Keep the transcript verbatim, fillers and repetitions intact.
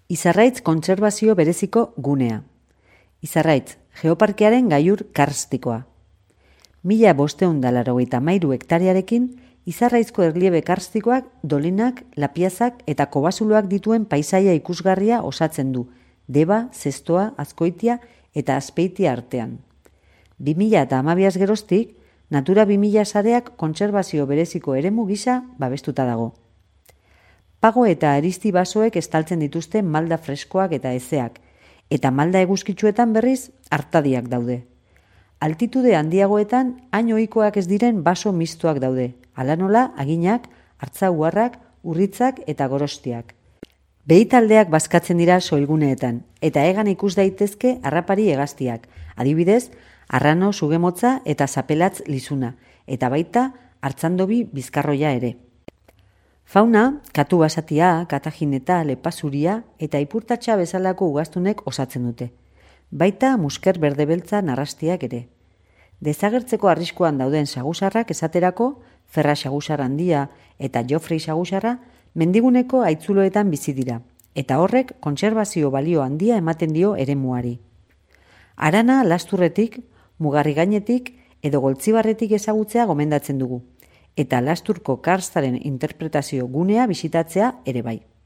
Izarraitz kontserbazio bereziko gunea. Izarraitz, geoparkearen gaiur karstikoa. Mila bosteun da laurogeita hamairu hektarearekin, Izarraitzko erliebe karstikoak, dolinak, lapiazak eta kobasuloak dituen paisaia ikusgarria osatzen du, Deba, Zestoa, Azkoitia eta Azpeitia artean. bi mila hamabiaz geroztik, Natura bi mila sareak kontserbazio bereziko eremu gisa babestuta dago. Pago eta aristi basoek estaltzen dituzte malda freskoak eta hezeak, eta malda eguzkitsuetan berriz artadiak daude. Altitude handiagoetan hain ohikoak ez diren baso mistoak daude, hala nola aginak, hartza-uharrak, urritzak eta gorostiak. Behitaldeak bazkatzen dira soilguneetan, eta hegan ikus daitezke harrapari hegaztiak, adibidez, arrano sugemotza eta zapelatz lizuna, eta baita hartzandobi bizkarroia ere. Fauna, katu basatia, katajineta, lepazuria eta ipurtatxa bezalako ugaztunek osatzen dute. Baita musker berdebeltza narrastiak ere. Desagertzeko arriskuan dauden sagusarrak esaterako, Ferra sagusar handia eta Jofrei sagusarra mendiguneko aitzuloetan bizi dira, eta horrek kontserbazio balio handia ematen dio eremuari. Arana lasturretik, mugarri gainetik edo goltzibarretik ezagutzea gomendatzen dugu, eta lasturko karstaren interpretazio gunea bisitatzea ere bai.